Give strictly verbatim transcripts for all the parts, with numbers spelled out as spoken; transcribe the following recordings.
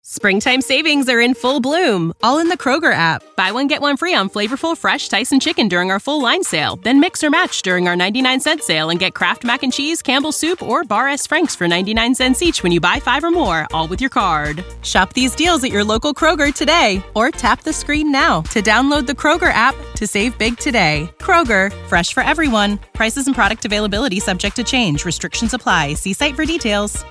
Springtime savings are in full bloom, all in the Kroger app. Buy one, get one free on flavorful, fresh Tyson chicken during our full line sale. Then mix or match during our ninety-nine cent sale and get Kraft Mac and Cheese, Campbell's Soup, or Bar S. Frank's for ninety-nine cents each when you buy five or more, all with your card. Shop these deals at your local Kroger today, or tap the screen now to download the Kroger app to save big today. Kroger, fresh for everyone. Prices and product availability subject to change. Restrictions apply. See site for details.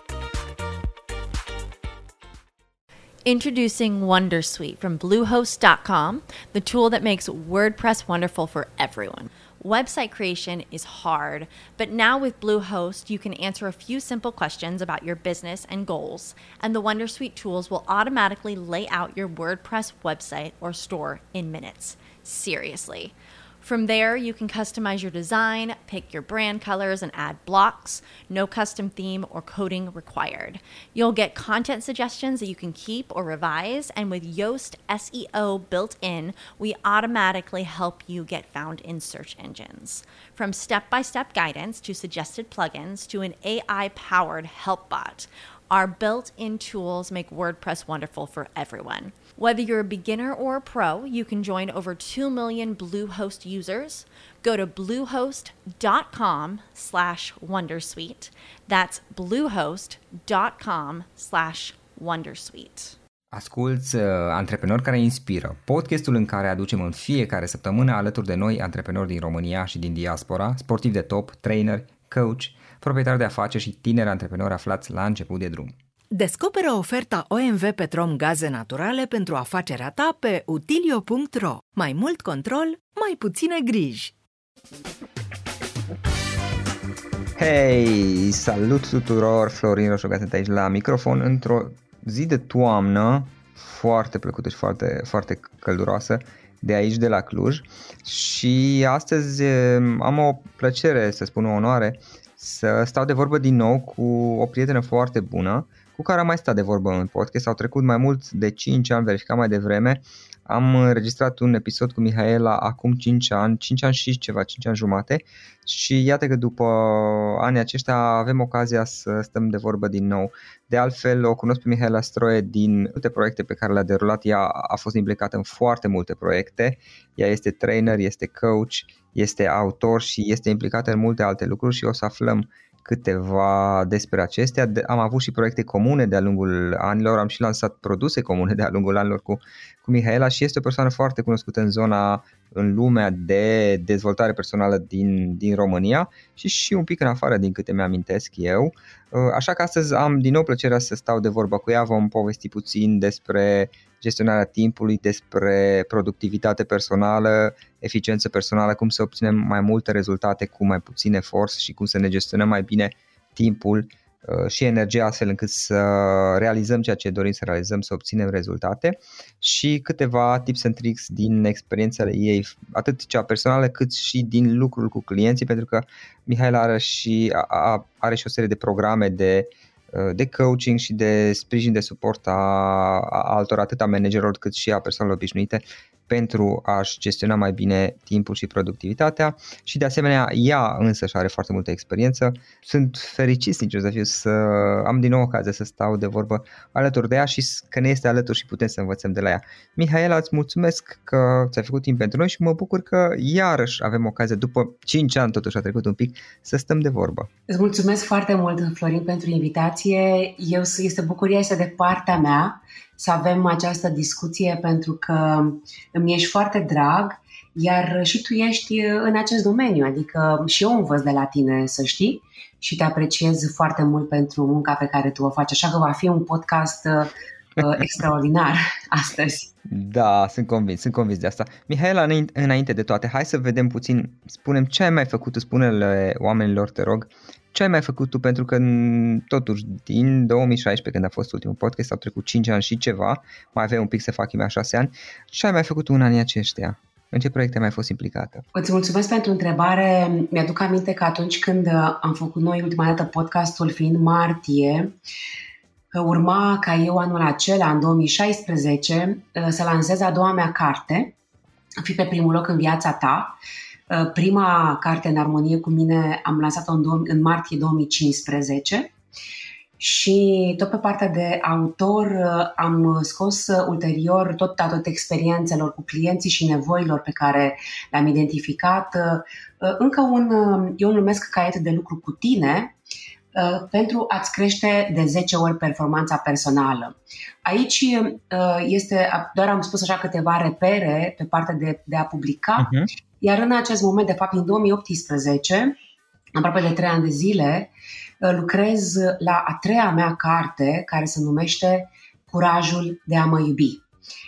Introducing Wondersuite from Bluehost dot com, the tool that makes WordPress wonderful for everyone. Website creation is hard, but now with Bluehost, you can answer a few simple questions about your business and goals, and the Wondersuite tools will automatically lay out your WordPress website or store in minutes. Seriously. From there, you can customize your design, pick your brand colors, and add blocks. No custom theme or coding required. You'll get content suggestions that you can keep or revise, and with Yoast S E O built in, we automatically help you get found in search engines. From step-by-step guidance to suggested plugins to an A I-powered help bot, our built-in tools make WordPress wonderful for everyone. Whether you're a beginner or a pro, you can join over two million Bluehost users. Go to bluehost.com slash wondersuite. That's bluehost.com slash wondersuite. Asculți uh, Antreprenori care inspiră, podcastul în care aducem în fiecare săptămână alături de noi antreprenori din România și din diaspora, sportivi de top, trainer, coach, proprietari de afaceri și tineri antreprenori aflați la început de drum. Descoperă oferta O M V Petrom Gaze Naturale pentru afacerea ta pe utilio punct ro. Mai mult control, mai puține griji. Hei, salut tuturor, Florin Roșoga sunt aici la microfon într-o zi de toamnă foarte plăcută și foarte, foarte călduroasă de aici, de la Cluj, și astăzi am o plăcere, să spun o onoare, să stau de vorbă din nou cu o prietenă foarte bună cu care am mai stat de vorbă în podcast. Au trecut mai mult de cinci ani, verificat mai devreme. Am înregistrat un episod cu Mihaela acum cinci ani, cinci ani și ceva, cinci ani jumate, și iată că după anii aceștia avem ocazia să stăm de vorbă din nou. De altfel, o cunosc pe Mihaela Stroie din multe proiecte pe care le-a derulat. Ea a fost implicată în foarte multe proiecte. Ea este trainer, este coach, este autor și este implicată în multe alte lucruri și o să aflăm câteva despre acestea. Am avut și proiecte comune de-a lungul anilor, am și lansat produse comune de-a lungul anilor cu, cu Mihaela și este o persoană foarte cunoscută în zona, în lumea de dezvoltare personală din, din România și și un pic în afară, din câte mi-amintesc eu. Așa că astăzi am din nou plăcerea să stau de vorbă cu ea, vom povesti puțin despre gestionarea timpului, despre productivitate personală, eficiență personală, cum să obținem mai multe rezultate cu mai puțin efort și cum să ne gestionăm mai bine timpul și energia astfel încât să realizăm ceea ce dorim să realizăm, să obținem rezultate, și câteva tips and tricks din experiențele ei, atât cea personală cât și din lucrul cu clienții, pentru că Mihaela are și, are și o serie de programe de de coaching și de sprijin, de suport a, a altor, atât a managerilor cât și a persoanelor obișnuite, pentru a-și gestiona mai bine timpul și productivitatea. Și de asemenea, ea însă și are foarte multă experiență. Sunt fericit, sincer să fiu, să am din nou ocazia să stau de vorbă alături de ea și că ne este alături și putem să învățăm de la ea. Mihaela, îți mulțumesc că ți-ai făcut timp pentru noi și mă bucur că iarăși avem ocazia, după cinci ani totuși a trecut un pic, să stăm de vorbă. Îți mulțumesc foarte mult, Florin, pentru invitație. Eu, este bucuria este de partea mea să avem această discuție, pentru că îmi ești foarte drag, iar și tu ești în acest domeniu, adică și eu învăț de la tine, să știi, și te apreciez foarte mult pentru munca pe care tu o faci, așa că va fi un podcast uh, extraordinar astăzi. Da, sunt convins, sunt convins de asta. Mihaela, înainte de toate, hai să vedem puțin, spunem ce ai mai făcut tu, spune-le oamenilor, te rog, ce ai mai făcut tu, pentru că totuși din două mii șaisprezece, când a fost ultimul podcast, au trecut cinci ani și ceva, mai avea un pic să fac imea șase ani. Ce ai mai făcut tu în anii aceștia? În ce proiecte ai mai fost implicată? Îți mulțumesc pentru întrebare. Mi-aduc aminte că atunci când am făcut noi ultima dată podcastul, fiind martie, urma ca eu anul acela, în două mii șaisprezece, să lansez a doua mea carte, Fii pe primul loc în viața ta. Prima carte, În armonie cu mine, am lansat-o în, în martie două mii cincisprezece și tot pe partea de autor am scos ulterior tot datorită experiențelor cu clienții și nevoilor pe care le-am identificat încă un, eu îl numesc caiet de lucru cu tine, pentru a-ți crește de zece ori performanța personală. Aici este, doar am spus așa câteva repere pe partea de, de a publica, uh-huh. Iar în acest moment, de fapt, în două mii optsprezece, aproape de trei ani de zile, lucrez la a treia mea carte, care se numește Curajul de a mă iubi.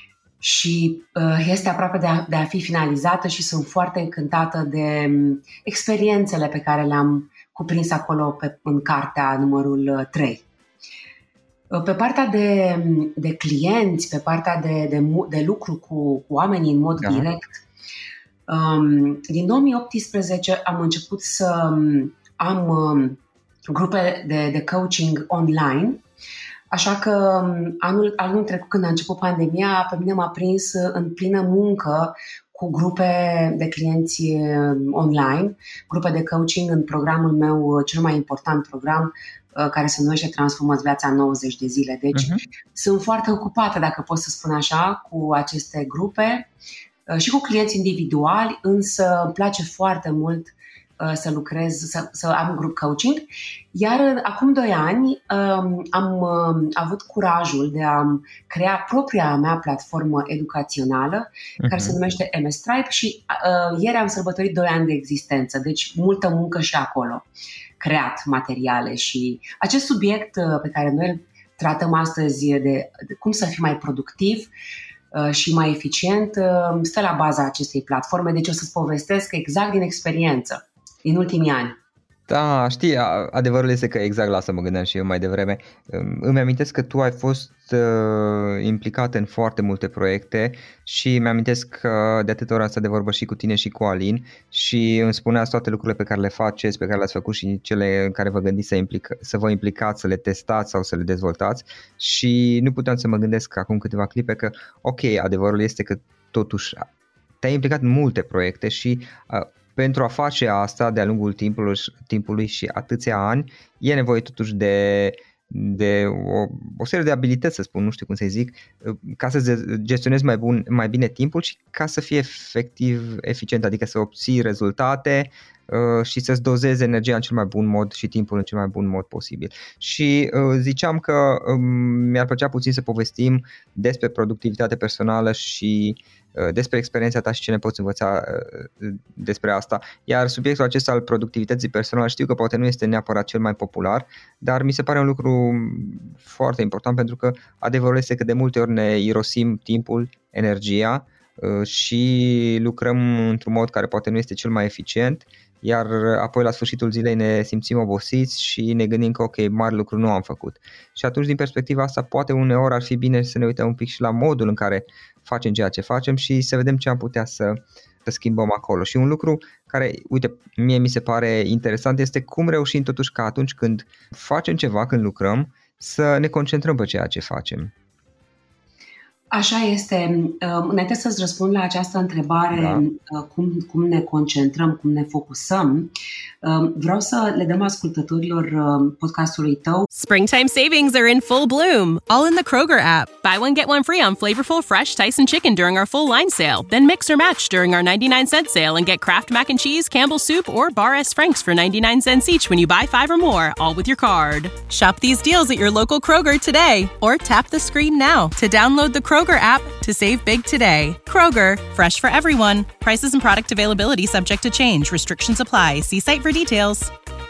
Și este aproape de a, de a fi finalizată și sunt foarte încântată de experiențele pe care le-am cuprins acolo pe, în cartea numărul trei. Pe partea de, de clienți, pe partea de, de, de lucru cu, cu oamenii în mod da. direct, um, din două mii optsprezece am început să am um, grupe de, de coaching online, așa că anul, anul trecut, când a început pandemia, pe mine m-a prins în plină muncă cu grupe de clienți online, grupe de coaching în programul meu, cel mai important program, care se numește Transformă-ți viața în nouăzeci de zile. Deci uh-huh. sunt foarte ocupată, dacă pot să spun așa, cu aceste grupe și cu clienți individuali, însă îmi place foarte mult să lucrez, să, să am grup coaching. Iar acum doi ani am avut curajul de a crea propria mea platformă educațională, uh-huh. care se numește M S Tribe și uh, ieri am sărbătorit doi ani de existență, deci multă muncă și acolo. Creat materiale și acest subiect pe care noi îl tratăm astăzi de, de cum să fii mai productiv și mai eficient stă la baza acestei platforme, deci o să-ți povestesc exact din experiență din ultimii ani. Da, știi, adevărul este că exact la asta mă gândeam și eu mai devreme. Îmi amintesc că tu ai fost uh, implicat în foarte multe proiecte și mi-amintesc că de atâtea ori am stat de vorbă și cu tine și cu Alin și îmi spuneați toate lucrurile pe care le faceți, pe care le-ați făcut și cele în care vă gândiți să, implica, să vă implicați, să le testați sau să le dezvoltați și nu puteam să mă gândesc acum câteva clipe că ok, adevărul este că totuși te-ai implicat în multe proiecte și uh, pentru a face asta de-a lungul timpului, timpului și atâția ani, e nevoie totuși de, de o, o serie de abilități, să spun, nu știu cum să zic, ca să gestionezi mai, bun, mai bine timpul și ca să fii efectiv eficient, adică să obții rezultate uh, și să-ți dozezi energia în cel mai bun mod și timpul în cel mai bun mod posibil. Și uh, ziceam că um, mi-ar plăcea puțin să povestim despre productivitate personală și despre experiența ta și ce ne poți învăța despre asta. Iar subiectul acesta al productivității personale știu că poate nu este neapărat cel mai popular, dar mi se pare un lucru foarte important pentru că adevărul este că de multe ori ne irosim timpul, energia și lucrăm într-un mod care poate nu este cel mai eficient, iar apoi la sfârșitul zilei ne simțim obosiți și ne gândim că ok, mari lucru nu am făcut. Și atunci din perspectiva asta poate uneori ar fi bine să ne uităm un pic și la modul în care facem ceea ce facem și să vedem ce am putea să, să schimbăm acolo. Și un lucru care, uite, mie mi se pare interesant este cum reușim totuși ca atunci când facem ceva, când lucrăm, să ne concentrăm pe ceea ce facem. Așa este. Înainte să-ți răspund la această întrebare, da. cum, cum ne concentrăm, cum ne focusăm, vreau să le dăm ascultătorilor podcastului tău. Springtime savings are in full bloom, all in the Kroger app. Buy one, get one free on flavorful, fresh Tyson chicken during our full line sale. Then mix or match during our ninety-nine cent sale and get Kraft Mac and Cheese, Campbell's Soup, or Bar S. Frank's for ninety-nine cents each when you buy five or more, all with your card. Shop these deals at your local Kroger today, or tap the screen now to download the Kroger app to save big today. Kroger, fresh for everyone. Prices and product availability subject to change. Restrictions apply. See site for details.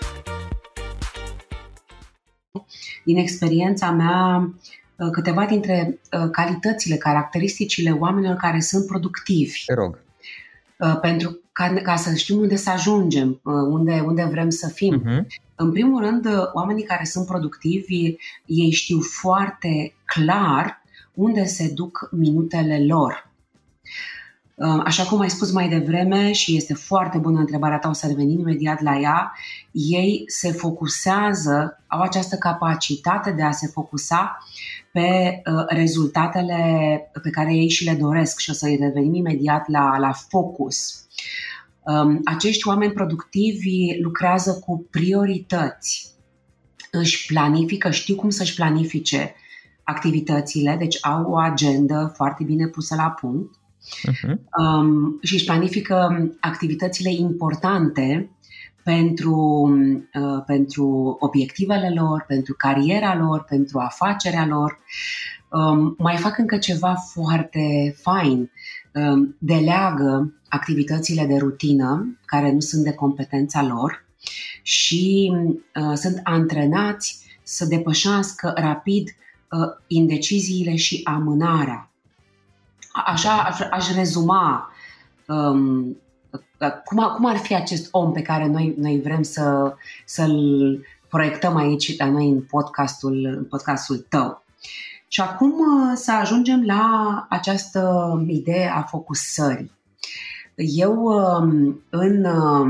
Din experiența mea, câteva dintre calitățile, caracteristicile oamenilor care sunt productivi. Te rog. Pentru ca, ca să știm unde să ajungem, unde, unde vrem să fim. Uh-huh. În primul rând, oamenii care sunt productivi, ei știu foarte clar unde se duc minutele lor. Așa cum ai spus mai devreme și este foarte bună întrebarea ta, o să revenim imediat la ea, ei se focusează, au această capacitate de a se focusa pe rezultatele pe care ei și le doresc și o să revenim imediat la, la focus. Acești oameni productivi lucrează cu priorități. își planifică, știu cum să-și planifice activitățile, deci au o agendă foarte bine pusă la punct uh-huh. um, și își planifică activitățile importante pentru, uh, pentru obiectivele lor, pentru cariera lor, pentru afacerea lor. Um, mai fac încă ceva foarte fain. Um, deleagă activitățile de rutină care nu sunt de competența lor și uh, sunt antrenați să depășească rapid uh, indeciziile și amânarea. Așa aș, aș rezuma um, cum, cum ar fi acest om pe care noi, noi vrem să, să-l proiectăm aici la noi în podcastul, în podcastul tău. Și acum să ajungem la această idee a focusării. Eu în,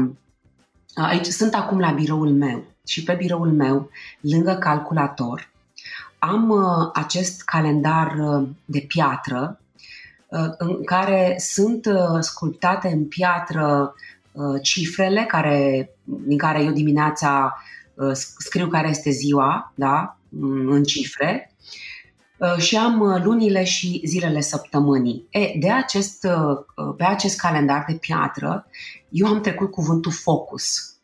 aici sunt acum la biroul meu și pe biroul meu, lângă calculator, am acest calendar de piatră în care sunt sculptate în piatră cifrele care, din care eu dimineața scriu care este ziua, da, în cifre, și am lunile și zilele săptămânii. E, de acest, pe acest calendar de piatră eu am trecut cuvântul focus.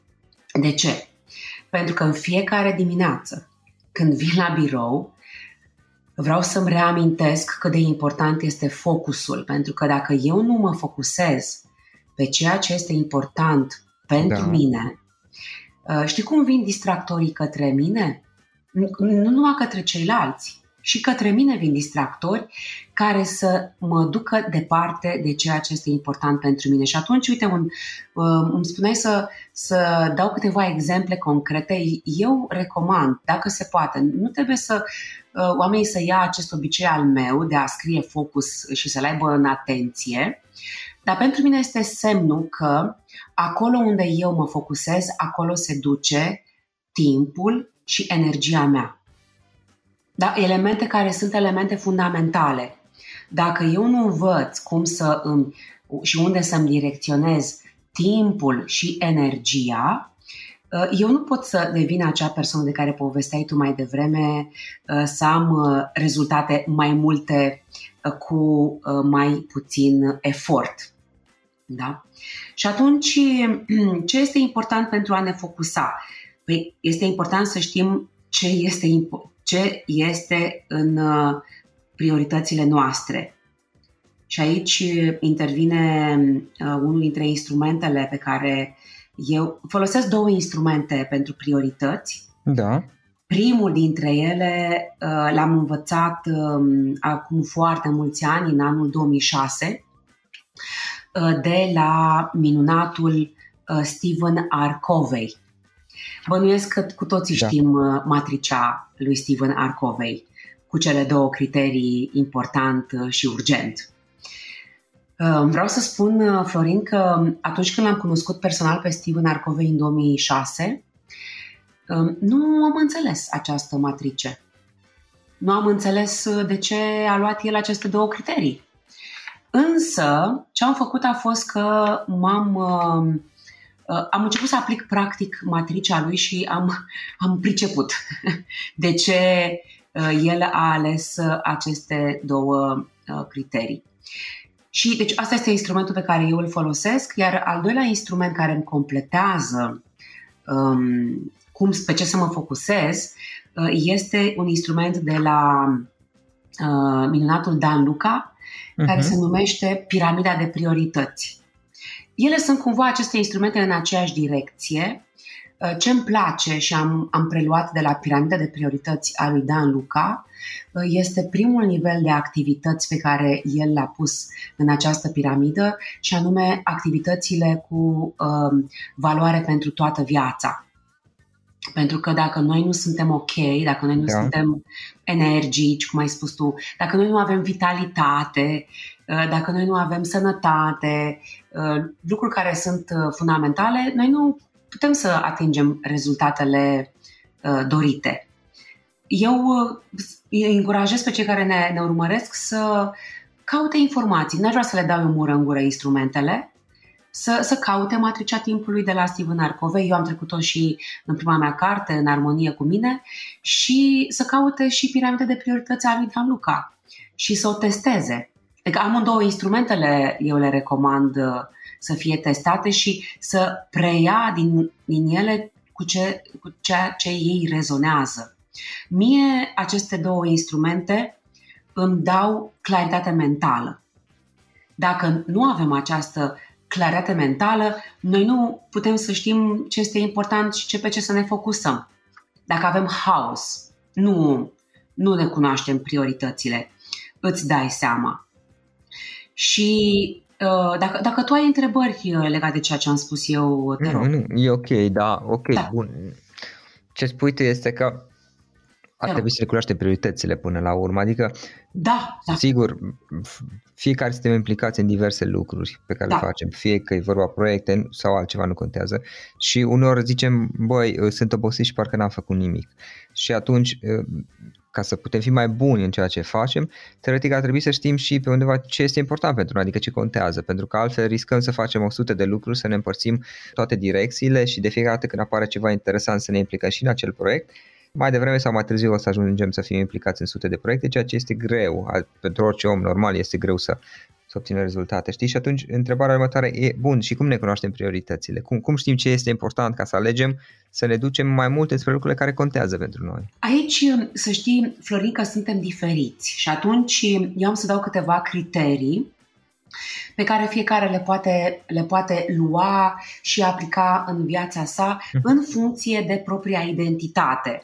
De ce? Pentru că în fiecare dimineață, când vin la birou, vreau să-mi reamintesc cât de important este focusul, pentru că dacă eu nu mă focusez pe ceea ce este important pentru da. mine, știi cum vin distractorii către mine? Nu numai către ceilalți, și către mine vin distractori care să mă ducă departe de ceea ce este important pentru mine. Și atunci, uite, un, îmi spuneai să, să dau câteva exemple concrete. Eu recomand, dacă se poate, nu trebuie să oamenii să ia acest obicei al meu de a scrie focus și să-l aibă în atenție, dar pentru mine este semnul că acolo unde eu mă focusez, acolo se duce timpul și energia mea. Da, elemente care sunt elemente fundamentale. Dacă eu nu învăț cum să îmi, și unde să-mi direcționez timpul și energia, eu nu pot să devin acea persoană de care povesteai tu mai devreme, să am rezultate mai multe cu mai puțin efort. Da? Și atunci, ce este important pentru a ne focusa? Păi este important să știm ce este important. Ce este în prioritățile noastre. Și aici intervine unul dintre instrumentele pe care eu folosesc două instrumente pentru priorități. Da. Primul dintre ele l-am învățat acum foarte mulți ani, în anul două mii șase, de la minunatul Stephen R. Covey. Bănuiesc că cu toții da. știm matricea lui Stephen R. Covey cu cele două criterii, important și urgent. Vreau să spun, Florin, că atunci când l-am cunoscut personal pe Stephen R. Covey în două mii șase, nu am înțeles această matrice. Nu am înțeles de ce a luat el aceste două criterii. Însă, ce am făcut a fost că m-am... Am început să aplic practic matricea lui și am, am priceput de ce el a ales aceste două criterii. Și deci asta este instrumentul pe care eu îl folosesc, iar al doilea instrument care îmi completează um, cum, pe ce să mă focusez este un instrument de la uh, minunatul Dan Luca, uh-huh. care se numește piramida de priorități. Ele sunt cumva aceste instrumente în aceeași direcție. Ce îmi place și am, am preluat de la piramida de priorități a lui Dan Luca este primul nivel de activități pe care el l-a pus în această piramidă, și anume activitățile cu um, valoare pentru toată viața. Pentru că dacă noi nu suntem ok, dacă noi nu da. suntem energici, cum ai spus tu, dacă noi nu avem vitalitate, dacă noi nu avem sănătate, lucruri care sunt fundamentale, noi nu putem să atingem rezultatele dorite. Eu îi încurajez pe cei care ne, ne urmăresc să caute informații. N-aș vrea să le dau eu mură în gură instrumentele, să, să caute matricea timpului de la Stephen R. Covey. Eu am trecut-o și în prima mea carte, În armonie cu mine, și să caute și piramida de priorități a lui Dan Luca și să o testeze. Deci amândouă instrumentele eu le recomand să fie testate și să preia din, din ele cu, ce, cu ceea ce ei rezonează. Mie aceste două instrumente îmi dau claritate mentală. Dacă nu avem această claritate mentală, noi nu putem să știm ce este important și ce pe ce să ne focusăm. Dacă avem haos, nu, nu ne cunoaștem prioritățile, îți dai seama. Și uh, dacă, dacă tu ai întrebări legate de ceea ce am spus eu, te rog. Nu, nu, e ok, da, ok, da. Bun. Ce spui tu este că ar trebui să recunoaștem prioritățile până la urmă, adică da, da. Sigur, fiecare suntem implicați în diverse lucruri pe care da. le facem, fie că e vorba proiecte sau altceva, nu contează, și uneori zicem, băi, sunt obosit și parcă n-am făcut nimic, și atunci, ca să putem fi mai buni în ceea ce facem, teoretic ar trebui să știm și pe undeva ce este important pentru noi, adică ce contează, pentru că altfel riscăm să facem o sută de lucruri, să ne împărțim toate direcțiile și de fiecare dată când apare ceva interesant să ne implicăm și în acel proiect. Mai devreme sau mai târziu o să ajungem să fim implicați în sute de proiecte, ceea ce este greu. Pentru orice om normal este greu să, să obținem rezultate, știi? Și atunci întrebarea următoare e, bun, și cum ne cunoaștem prioritățile? Cum, cum știm ce este important ca să alegem să ne ducem mai mult spre lucrurile care contează pentru noi? Aici, să știi, Florin, că suntem diferiți și atunci eu am să dau câteva criterii pe care fiecare le poate, le poate lua și aplica în viața sa în funcție de propria identitate.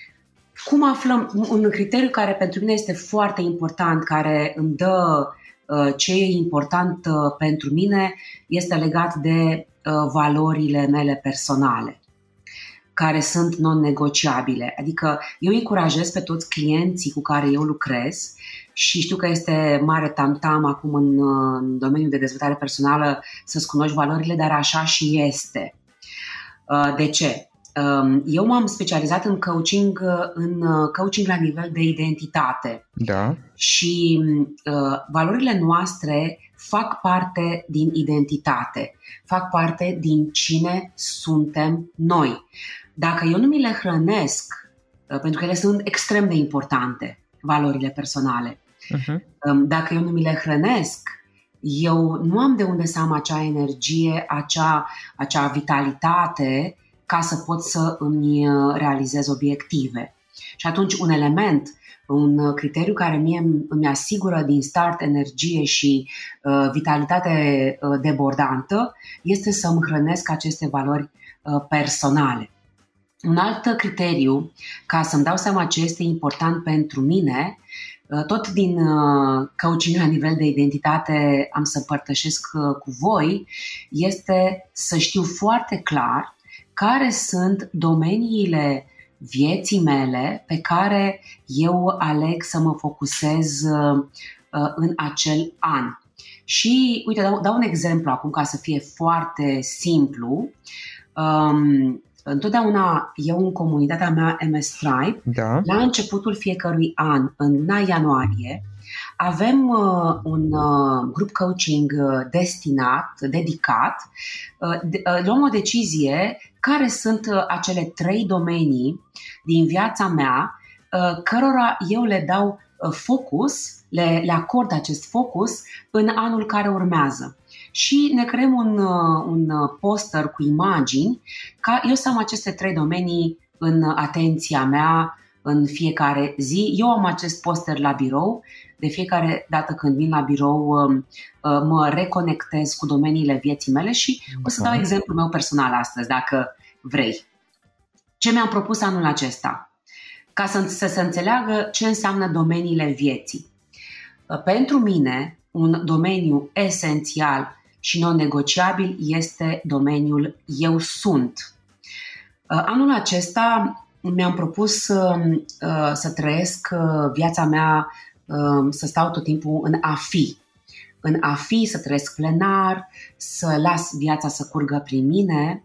Cum aflăm? Un criteriu care pentru mine este foarte important, care îmi dă uh, ce e important uh, pentru mine, este legat de uh, valorile mele personale, care sunt non-negociabile. Adică eu încurajez pe toți clienții cu care eu lucrez, și știu că este mare tam-tam acum în, în domeniul de dezvoltare personală să-ți cunoști valorile, dar așa și este. Uh, de ce? Eu m-am specializat în coaching, în coaching la nivel de identitate. Da. Și uh, valorile noastre fac parte din identitate, fac parte din cine suntem noi. Dacă eu nu mi le hrănesc, uh, pentru că ele sunt extrem de importante, valorile personale, uh-huh. um, dacă eu nu mi le hrănesc, eu nu am de unde să am acea energie, acea, acea vitalitate ca să pot să îmi realizez obiective. Și atunci un element, un criteriu care mie îmi asigură din start energie și uh, vitalitate uh, debordantă este să îmi hrănesc aceste valori uh, personale. Un alt criteriu, ca să-mi dau seama ce este important pentru mine, uh, tot din uh, coaching la nivel de identitate am să împărtășesc uh, cu voi, este să știu foarte clar care sunt domeniile vieții mele pe care eu aleg să mă focusez uh, în acel an. Și, uite, dau, dau un exemplu acum ca să fie foarte simplu. Um, întotdeauna eu în comunitatea mea M S Tribe, da. La începutul fiecărui an, în luna ianuarie, avem uh, un uh, grup coaching uh, destinat, dedicat, uh, de, uh, luăm o decizie care sunt uh, acele trei domenii din viața mea uh, cărora eu le dau uh, focus, le, le acord acest focus în anul care urmează. Și ne creăm un, uh, un poster cu imagini ca eu să am aceste trei domenii în atenția mea în fiecare zi. Eu am acest poster la birou. De fiecare dată când vin la birou mă reconectez cu domeniile vieții mele și o să dau exemplul meu personal astăzi, dacă vrei. Ce mi-am propus anul acesta? Ca să, să se înțeleagă ce înseamnă domeniile vieții. Pentru mine, un domeniu esențial și non-negociabil este domeniul eu sunt. Anul acesta mi-am propus să, să trăiesc viața mea, să stau tot timpul în a fi. În a fi, să trăiesc plenar, să las viața să curgă prin mine,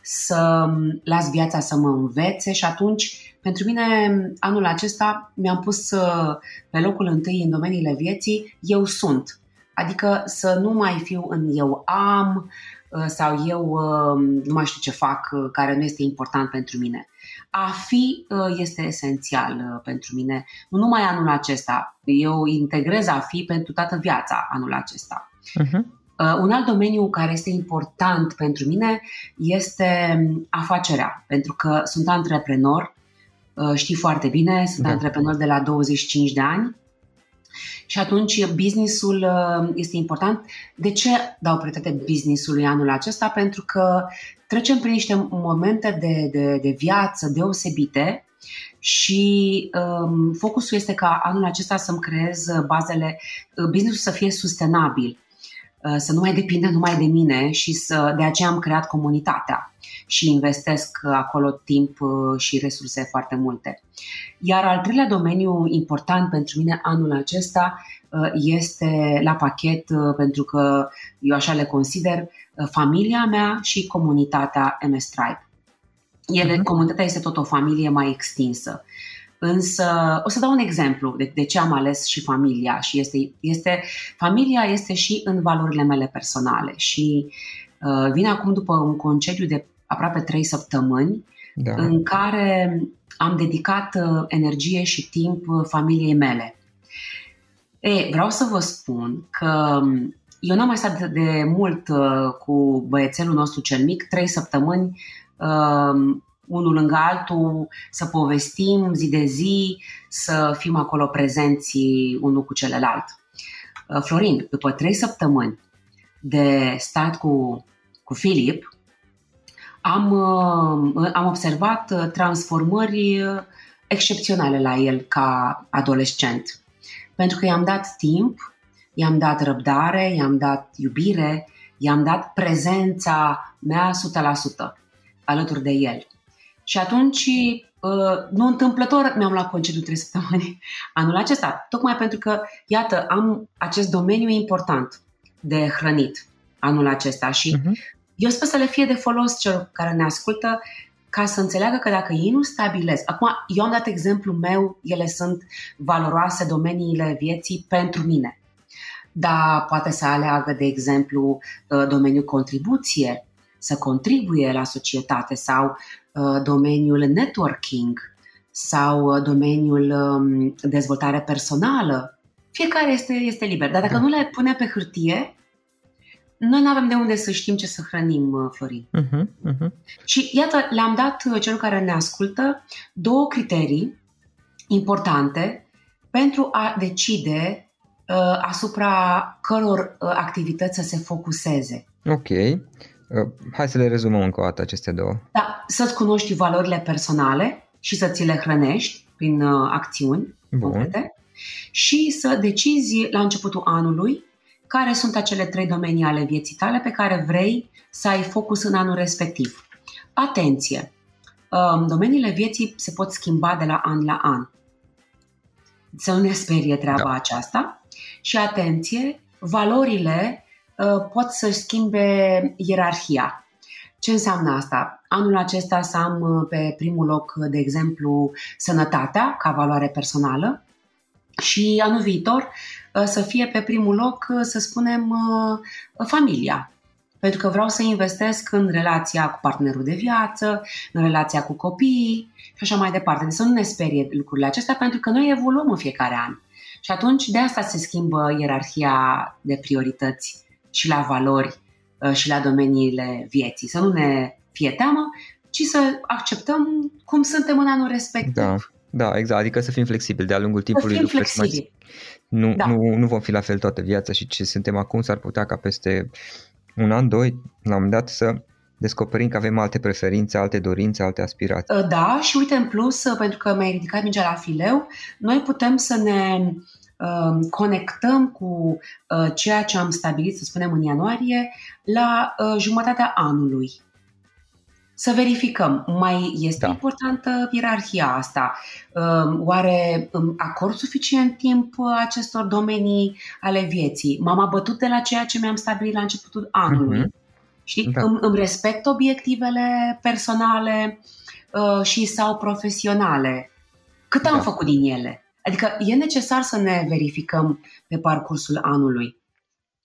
să las viața să mă învețe și atunci, pentru mine, anul acesta mi-am pus pe locul întâi în domeniile vieții, eu sunt. Adică să nu mai fiu în eu am sau eu nu mai știu ce fac, care nu este important pentru mine. A fi este esențial pentru mine, nu numai anul acesta. Eu integrez a fi pentru toată viața anul acesta. Uh-huh. Un alt domeniu care este important pentru mine este afacerea, pentru că sunt antreprenor, știi foarte bine, sunt da. antreprenor de la douăzeci și cinci de ani. Și atunci business-ul este important. De ce dau prioritate business-ului anul acesta? Pentru că trecem prin niște momente de, de, de viață deosebite și um, focusul este ca anul acesta să-mi creez bazele, business-ul să fie sustenabil, să nu mai depindă numai de mine și să, de aceea am creat comunitatea și investesc acolo timp și resurse foarte multe. Iar al treilea domeniu important pentru mine anul acesta este la pachet, pentru că eu așa le consider, familia mea și comunitatea M S Tribe. Ele, uh-huh. Comunitatea este tot o familie mai extinsă. Însă, o să dau un exemplu de, de ce am ales și familia. Și este, este, familia este și în valorile mele personale. Și uh, vin acum după un concediu de aproape trei săptămâni, da. În care am dedicat uh, energie și timp uh, familiei mele. E, vreau să vă spun că eu n-am mai stat de, de mult uh, cu băiețelul nostru cel mic, trei săptămâni, uh, unul lângă altul, să povestim zi de zi, să fim acolo prezenți unul cu celălalt. Florin, după trei săptămâni de stat cu, cu Filip, am, am observat transformări excepționale la el ca adolescent. Pentru că i-am dat timp, i-am dat răbdare, i-am dat iubire, i-am dat prezența mea o sută la sută alături de el. Și atunci, nu întâmplător, mi-am luat concediu trei săptămâni anul acesta, tocmai pentru că, iată, am acest domeniu important de hrănit anul acesta și uh-huh. eu sper să le fie de folos celor care ne ascultă, ca să înțeleagă că dacă ei nu stabilesc, acum eu am dat exemplul meu, ele sunt valoroase domeniile vieții pentru mine, dar poate să aleagă, de exemplu, domeniul contribuție, să contribuie la societate sau uh, domeniul networking sau uh, domeniul um, dezvoltare personală. Fiecare este, este liber, dar dacă da. nu le pune pe hârtie, noi nu avem de unde să știm ce să hrănim, uh, Florin. Uh-huh, uh-huh. Și iată, le-am dat uh, celor care ne ascultă două criterii importante pentru a decide uh, asupra căror uh, activități să se focuseze. Ok. Hai să le rezumăm încă o dată aceste două. Da, să-ți cunoști valorile personale și să ți le hrănești prin uh, acțiuni concrete și să decizi la începutul anului care sunt acele trei domenii ale vieții tale pe care vrei să ai focus în anul respectiv. Atenție! Uh, domeniile vieții se pot schimba de la an la an. Să nu ne sperie treaba da. aceasta. Și atenție, valorile pot să-și schimbe ierarhia. Ce înseamnă asta? Anul acesta să am pe primul loc, de exemplu, sănătatea ca valoare personală și anul viitor să fie pe primul loc, să spunem, familia. Pentru că vreau să investesc în relația cu partenerul de viață, în relația cu copiii și așa mai departe. Deci să nu ne sperie lucrurile acestea, pentru că noi evoluăm în fiecare an. Și atunci de asta se schimbă ierarhia de priorități și la valori și la domeniile vieții. Să nu ne fie teamă, ci să acceptăm cum suntem în anul respectiv. Da, da, exact. Adică să fim flexibili de-a lungul timpului. Să fim flexibili. Nu, da. nu, nu vom fi la fel toată viața și ce suntem acum s-ar putea ca peste un an, doi, la un moment dat să descoperim că avem alte preferințe, alte dorințe, alte aspirații. Da, și uite în plus, pentru că mi-ai ridicat mingea la fileu, noi putem să ne conectăm cu ceea ce am stabilit, să spunem, în ianuarie, la jumătatea anului. Să verificăm, mai este da. importantă ierarhia asta? Oare acord suficient timp acestor domenii ale vieții? M-am abătut de la ceea ce mi-am stabilit la începutul anului? Mm-hmm. Știi? Da. Îmi, îmi respect obiectivele personale și sau profesionale? Cât am da. făcut din ele? Adică e necesar să ne verificăm pe parcursul anului.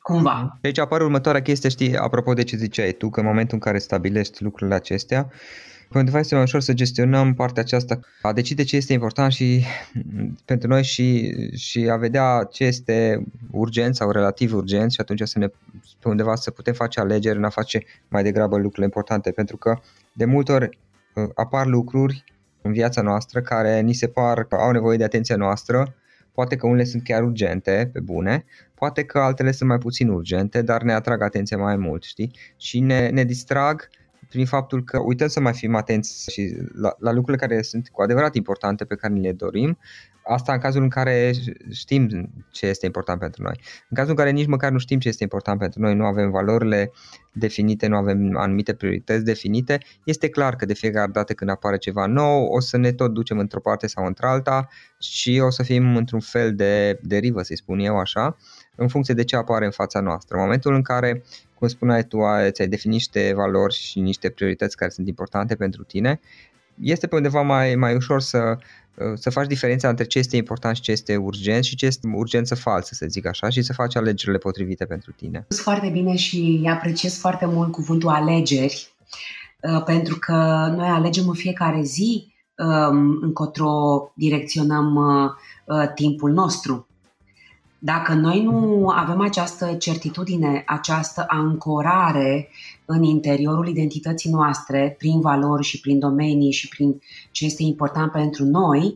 cumva. Deci apare următoarea chestie, știi, apropo de ce ziceai tu, că în momentul în care stabilești lucrurile acestea, pe undeva este mai ușor să gestionăm partea aceasta, a decide ce este important și pentru noi și, și a vedea ce este urgent sau relativ urgent și atunci să ne, pe undeva să putem face alegeri în a face mai degrabă lucrurile importante, pentru că de multe ori apar lucruri în viața noastră care ni se par că au nevoie de atenția noastră, poate că unele sunt chiar urgente, pe bune, poate că altele sunt mai puțin urgente, dar ne atrag atenția mai mult, știi? Și ne, ne distrag prin faptul că uităm să mai fim atenți și la, la lucrurile care sunt cu adevărat importante pe care ni le dorim. Asta în cazul în care știm ce este important pentru noi. În cazul în care nici măcar nu știm ce este important pentru noi, nu avem valorile definite, nu avem anumite priorități definite, este clar că de fiecare dată când apare ceva nou o să ne tot ducem într-o parte sau într-alta și o să fim într-un fel de derivă, să-i spun eu așa, în funcție de ce apare în fața noastră. În momentul în care, cum spuneai tu, ți-ai definit niște valori și niște priorități care sunt importante pentru tine, este pe undeva mai, mai ușor să, să faci diferența între ce este important și ce este urgent și ce este urgență falsă, să zic așa, și să faci alegerile potrivite pentru tine. Foarte bine și apreciez foarte mult cuvântul alegeri, pentru că noi alegem în fiecare zi încotro direcționăm timpul nostru. Dacă noi nu avem această certitudine, această ancorare în interiorul identității noastre, prin valori și prin domenii și prin ce este important pentru noi,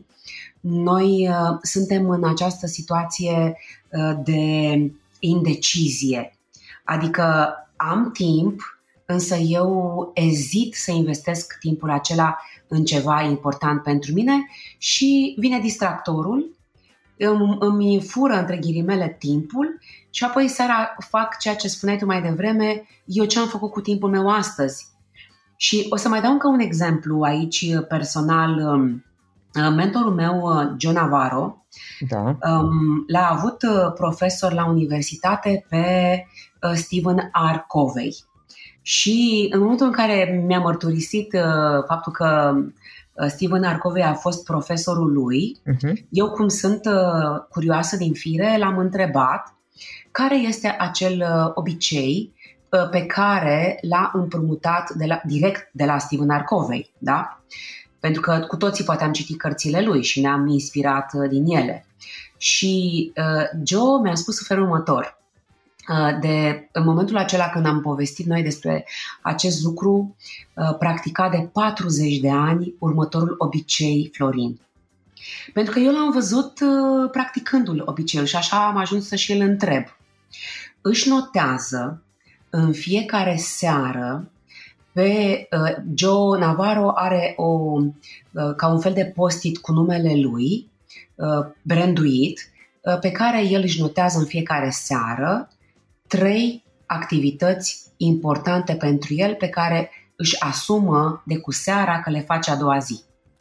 noi uh, suntem în această situație uh, de indecizie. Adică am timp, însă eu ezit să investesc timpul acela în ceva important pentru mine și vine distractorul, îmi fură între ghilimele timpul și apoi seara fac ceea ce spuneai tu mai devreme, eu ce am făcut cu timpul meu astăzi. Și o să mai dau încă un exemplu aici personal. Mentorul meu, Joe Navarro, da. L-a avut profesor la universitate pe Stephen R. Covey. Și în momentul în care mi-a mărturisit faptul că Stephen R. Covey a fost profesorul lui, uh-huh. eu cum sunt uh, curioasă din fire, l-am întrebat care este acel uh, obicei uh, pe care l-a împrumutat de la, direct de la Stephen R. Covey, da? Pentru că cu toții poate am citit cărțile lui și ne-am inspirat uh, din ele. Și uh, Joe mi-a spus în felul următor. De, în momentul acela când am povestit noi despre acest lucru, practica de patruzeci de ani următorul obicei, Florin. Pentru că eu l-am văzut practicându-l obiceiul și așa am ajuns să și îl întreb. Își notează în fiecare seară pe Joe Navarro, are o, ca un fel de post-it cu numele lui, branduit, pe care el își notează în fiecare seară trei activități importante pentru el pe care își asumă de cu seara că le face a doua zi.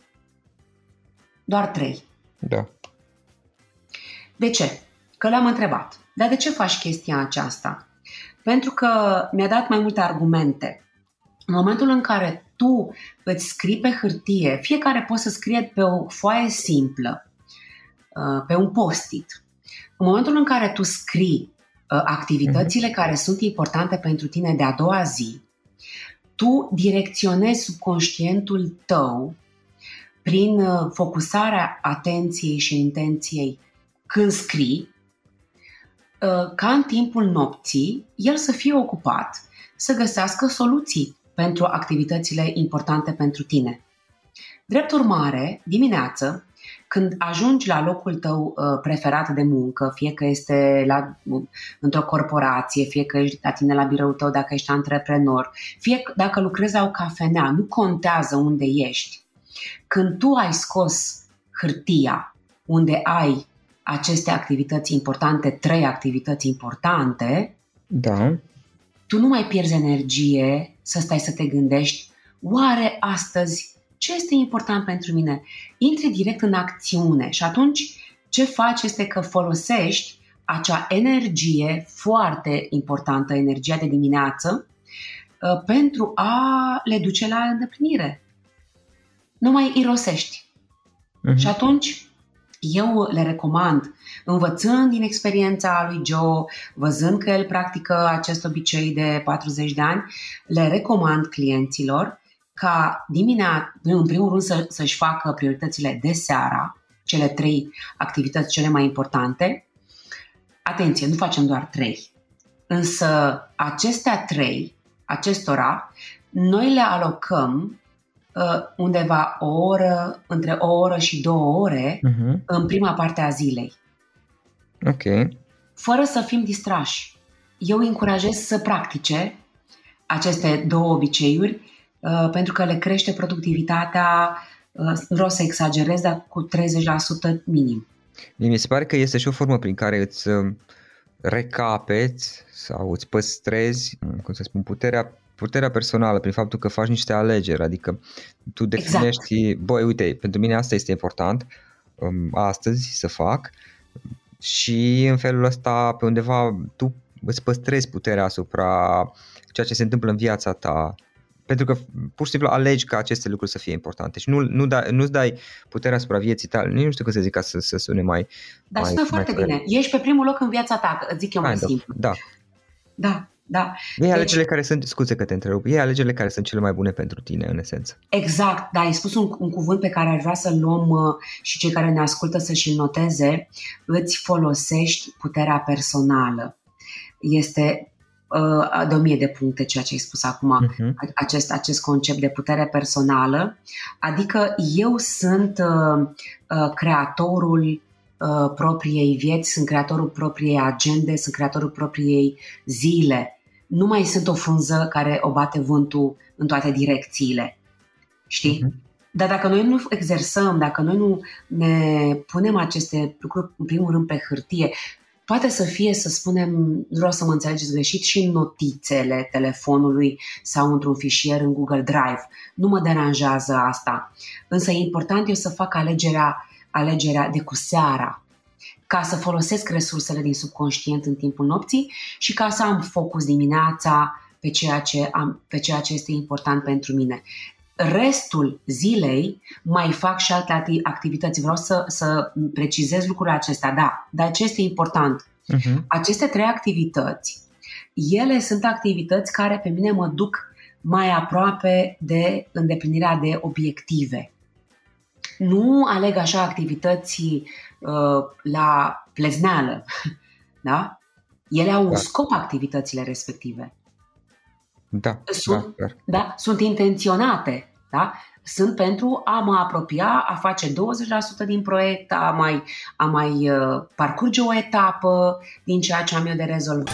Doar trei. Da. De ce? Că l-am întrebat. Dar de ce faci chestia aceasta? Pentru că mi-a dat mai multe argumente. În momentul în care tu îți scrii pe hârtie, fiecare poate să scrie pe o foaie simplă, pe un post-it. În momentul în care tu scrii activitățile care sunt importante pentru tine de a doua zi, tu direcționezi subconștientul tău prin focusarea atenției și intenției când scrii, ca în timpul nopții el să fie ocupat să găsească soluții pentru activitățile importante pentru tine. Drept urmare, dimineață, când ajungi la locul tău uh, preferat de muncă, fie că este la, uh, într-o corporație, fie că ești la tine la biroul tău dacă ești antreprenor, fie dacă lucrezi la o cafenea, nu contează unde ești. Când tu ai scos hârtia unde ai aceste activități importante, trei activități importante, da. Tu nu mai pierzi energie să stai să te gândești, oare astăzi ce este important pentru mine? Intri direct în acțiune și atunci ce faci este că folosești acea energie foarte importantă, energia de dimineață, pentru a le duce la îndeplinire. Nu mai irosești. Uh-huh. Și atunci Eu le recomand, învățând din experiența lui Joe, văzând că el practică acest obicei de patruzeci de ani, le recomand clienților ca dimineața, în primul rând, să, să-și facă prioritățile de seara, cele trei activități cele mai importante. Atenție, nu facem doar trei, însă acestea trei, acestora, noi le alocăm undeva o oră, între o oră și două ore uh-huh. în prima parte a zilei. Ok. Fără să fim distrași. Eu îi încurajez să practice aceste două obiceiuri uh, pentru că le crește productivitatea, uh, nu vreau să exagerez, dar cu treizeci la sută minim. Mi se pare că este și o formă prin care îți recapeți sau îți păstrezi, cum să spun, puterea puterea personală prin faptul că faci niște alegeri, adică tu definești, exact. Băi, uite, pentru mine asta este important um, astăzi să fac și în felul ăsta pe undeva tu îți păstrezi puterea asupra ceea ce se întâmplă în viața ta, pentru că pur și simplu alegi ca aceste lucruri să fie importante și nu, nu da, nu-ți dai puterea asupra vieții tale, nu știu cum să zic ca să, să sune mai... Dar mai, sună foarte bine, ești pe primul loc în viața ta, îți zic eu mai simplu. Da. Da. Da. Ei alegerile deci, care sunt, scuze că te întrerup, ei alegerile care sunt cele mai bune pentru tine, în esență. Exact, da, ai spus un, un cuvânt pe care ar vrea să-l luăm uh, și cei care ne ascultă să-și noteze, îți folosești puterea personală. Este uh, de o mie de puncte ceea ce ai spus acum, uh-huh. acest, acest concept de putere personală, adică eu sunt uh, uh, creatorul uh, propriei vieți, sunt creatorul propriei agende, sunt creatorul propriei zile. Nu mai sunt o frunză care o bate vântul în toate direcțiile. Știi? Uh-huh. Dar dacă noi nu exersăm, dacă noi nu ne punem aceste lucruri în primul rând pe hârtie, poate să fie, să spunem, nu vreau să mă înțelegeți greșit, și în notițele telefonului sau într-un fișier în Google Drive. Nu mă deranjează asta. Însă e important eu să fac alegerea, alegerea de cu seara, ca să folosesc resursele din subconștient în timpul nopții și ca să am focus dimineața pe ceea ce, am, pe ceea ce este important pentru mine. Restul zilei mai fac și alte activități. Vreau să, să precizez lucrurile acestea, da, dar ce este important? Uh-huh. Aceste trei activități, ele sunt activități care pe mine mă duc mai aproape de îndeplinirea de obiective. Nu aleg așa activități uh, la plezneală, da? Ele au da. un scop, activitățile respective. Da, sunt, da, da, sunt intenționate, da? Sunt pentru a mă apropia, a face douăzeci la sută din proiect, a mai, a mai uh, parcurge o etapă din ceea ce am eu de rezolvat.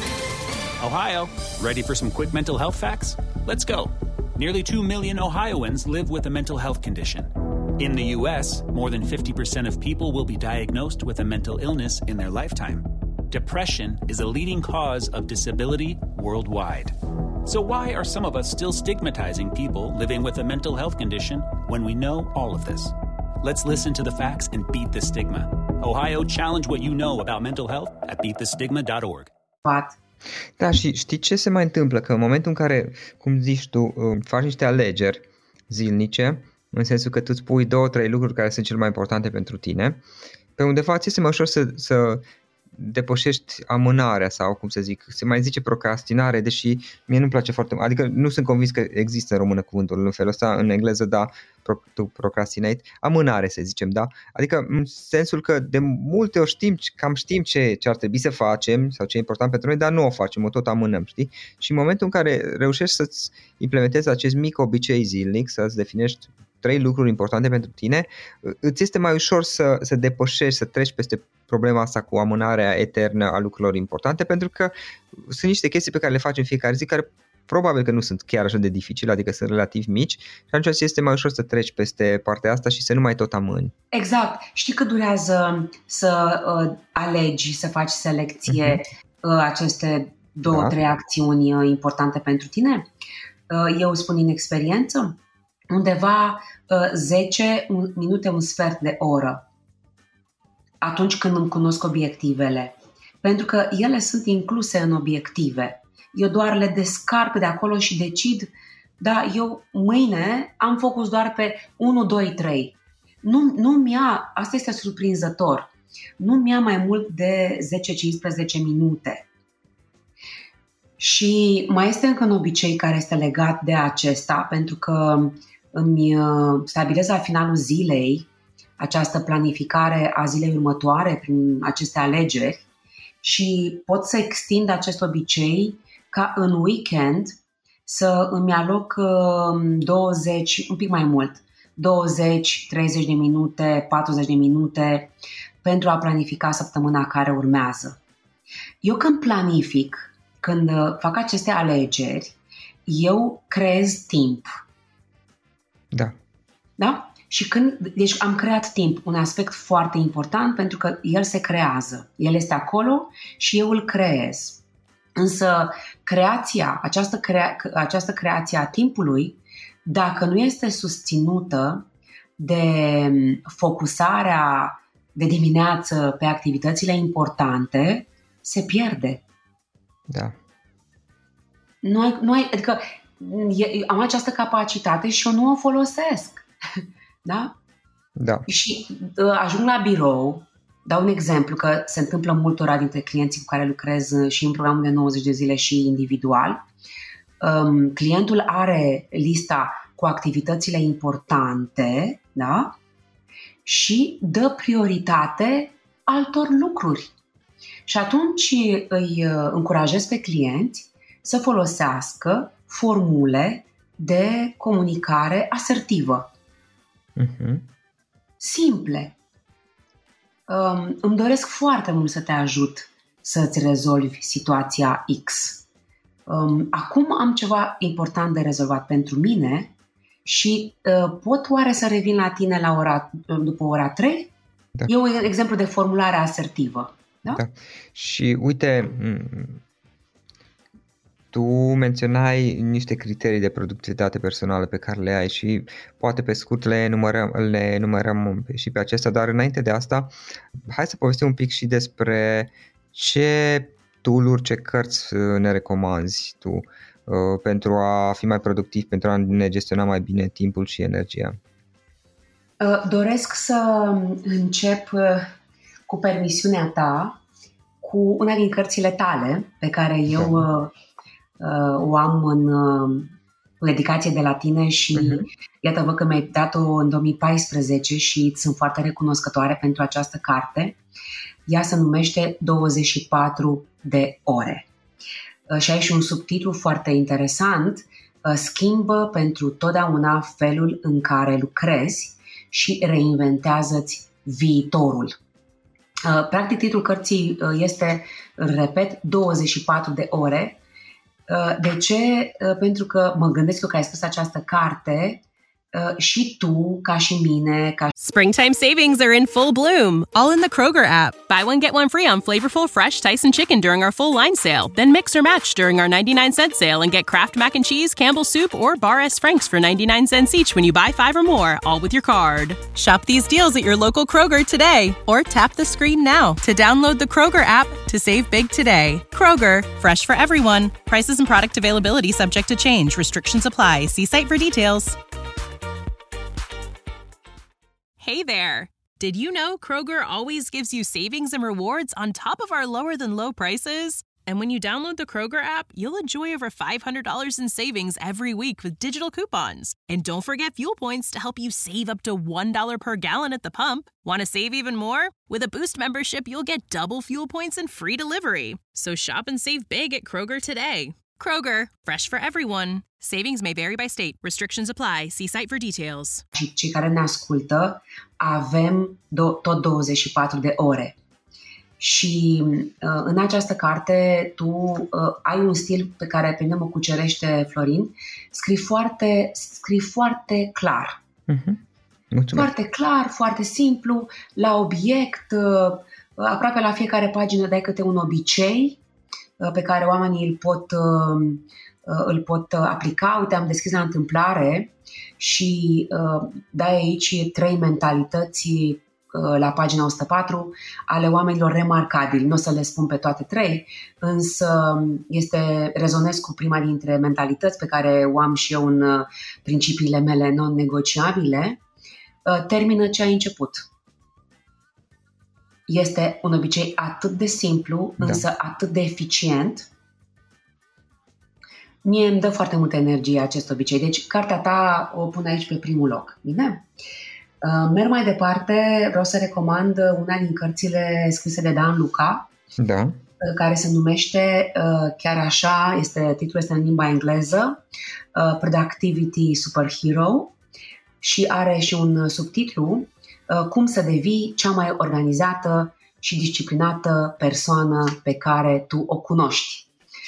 Ohio, ready for some quick mental health facts? Let's go. Nearly two million Ohioans live with a mental health condition. In the U S, more than fifty percent of people will be diagnosed with a mental illness in their lifetime. Depression is a leading cause of disability worldwide. So why are some of us still stigmatizing people living with a mental health condition when we know all of this? Let's listen to the facts and beat the stigma. Ohio, challenge what you know about mental health at beat the stigma dot org. Da, și știi ce se mai întâmplă? Că în momentul în care, cum zici tu, faci niște alegeri zilnice, în sensul că tu îți pui două, trei lucruri care sunt cele mai importante pentru tine, pe undeva ți este mai ușor să, să depășești amânarea sau, cum să zic, se mai zice procrastinare, deși mie nu-mi place foarte mult, adică nu sunt convins că există în română cuvântul în felul ăsta, în engleză, da, to procrastinate, amânare să zicem, da, adică în sensul că de multe ori știm, cam știm ce, ce ar trebui să facem sau ce e important pentru noi, dar nu o facem, o tot amânăm, știi? Și în momentul în care reușești să-ți implementezi acest mic obicei zilnic, să-ți definești trei lucruri importante pentru tine, îți este mai ușor să, să depășești, să treci peste problema asta cu amânarea eternă a lucrurilor importante, pentru că sunt niște chestii pe care le faci în fiecare zi care probabil că nu sunt chiar așa de dificile, adică sunt relativ mici și atunci este mai ușor să treci peste partea asta și să nu mai tot amâni. Exact. Știi cât durează să uh, alegi, să faci selecție uh-huh. uh, aceste două, da. trei acțiuni uh, importante pentru tine? Uh, eu spun din experiență, undeva uh, zece minute, un sfert de oră, atunci când îmi cunosc obiectivele. Pentru că ele sunt incluse în obiective. Eu doar le descarc de acolo și decid, da, eu mâine am focus doar pe unu, doi, trei. nu, nu mi-a, asta este surprinzător, nu mi-a mai mult de zece cincisprezece minute. Și mai este încă un obicei care este legat de acesta, pentru că îmi stabilez la finalul zilei această planificare a zilei următoare prin aceste alegeri și pot să extind acest obicei ca în weekend să îmi aloc douăzeci, un pic mai mult, douăzeci, treizeci de minute, patruzeci de minute pentru a planifica săptămâna care urmează. Eu când planific, când fac aceste alegeri, eu creez timp. Da. Da? Și când, deci am creat timp, un aspect foarte important pentru că el se creează. El este acolo și eu îl creez. Însă creația, această, crea, această creație a timpului, dacă nu este susținută de focusarea de dimineață pe activitățile importante, se pierde. Da. Nu ai, nu ai, adică am această capacitate și eu nu o folosesc. Da? Da. Și uh, ajung la birou, dau un exemplu că se întâmplă multora dintre clienții cu care lucrez și în programul de nouăzeci de zile și individual. Um, clientul are lista cu activitățile importante, da? Și dă prioritate altor lucruri. Și atunci îi încurajez pe clienți să folosească formule de comunicare asertivă. Uh-huh. Simple. Um, îmi doresc foarte mult să te ajut să-ți rezolvi situația X. Um, acum am ceva important de rezolvat pentru mine și uh, pot oare să revin la tine la ora, după ora trei? Da. E un exemplu de formulare asertivă. Da? Da. Și uite, tu menționai niște criterii de productivitate personală pe care le ai și poate pe scurt le enumerăm, le enumerăm și pe acestea, dar înainte de asta, hai să povestim un pic și despre ce tool-uri, ce cărți ne recomanzi tu uh, pentru a fi mai productiv, pentru a ne gestiona mai bine timpul și energia. Uh, doresc să încep uh, cu permisiunea ta cu una din cărțile tale pe care eu uh, uh, o am în uh, dedicație de la tine și uh-huh. iată văd că mi-ai dat-o în două mii paisprezece și sunt foarte recunoscătoare pentru această carte. Ea se numește douăzeci și patru de ore. Uh, și ai și un subtitlu foarte interesant, uh, Schimbă pentru totdeauna felul în care lucrezi și reinventează-ți viitorul. Practic, titlul cărții este, repet, douăzeci și patru de ore. De ce? Pentru că mă gândesc eu că ai scris această carte și tu, ca și mine, ca Springtime savings are in full bloom, all in the Kroger app. Buy one, get one free on flavorful, fresh Tyson chicken during our full line sale. Then mix or match during our ninety-nine cent sale and get Kraft Mac and Cheese, Campbell's Soup, or Bar S. Franks for ninety-nine cents each when you buy five or more, all with your card. Shop these deals at your local Kroger today, or tap the screen now to download the Kroger app to save big today. Kroger, fresh for everyone. Prices and product availability subject to change. Restrictions apply. See site for details. Hey there! Did you know Kroger always gives you savings and rewards on top of our lower-than-low prices? And when you download the Kroger app, you'll enjoy over five hundred dollars in savings every week with digital coupons. And don't forget fuel points to help you save up to one dollar per gallon at the pump. Want to save even more? With a Boost membership, you'll get double fuel points and free delivery. So shop and save big at Kroger today. Kroger, fresh for everyone. Savings may vary by state. Restrictions apply. See site for details. Și cei care ne ascultă avem do- tot douăzeci și patru de ore. Și uh, în această carte tu uh, ai un stil pe care pe mine mă cucerește, Florin. Scrii foarte, scrii foarte clar. Uh-huh. Mulțumesc. Foarte clar, foarte simplu, la obiect, uh, aproape la fiecare pagină dai câte un obicei uh, pe care oamenii îl pot... Uh, îl pot aplica. Uite, am deschis la întâmplare și uh, dai aici trei mentalități uh, la pagina o sută patru ale oamenilor remarcabili. Nu o să le spun pe toate trei, însă este, rezonez cu prima dintre mentalități pe care o am și eu în uh, principiile mele non-negociabile. termină ce ai început. Este un obicei atât de simplu, da. însă atât de eficient. Mie îmi dă foarte multă energie acest obicei. Deci cartea ta o pun aici pe primul loc. Bine? Uh, merg mai departe, vreau să recomand una din cărțile scrise de Dan Luca, da. uh, care se numește uh, chiar așa, este, titlul este în limba engleză, uh, Productivity Superhero, și are și un subtitlu, uh, Cum să devii cea mai organizată și disciplinată persoană pe care tu o cunoști.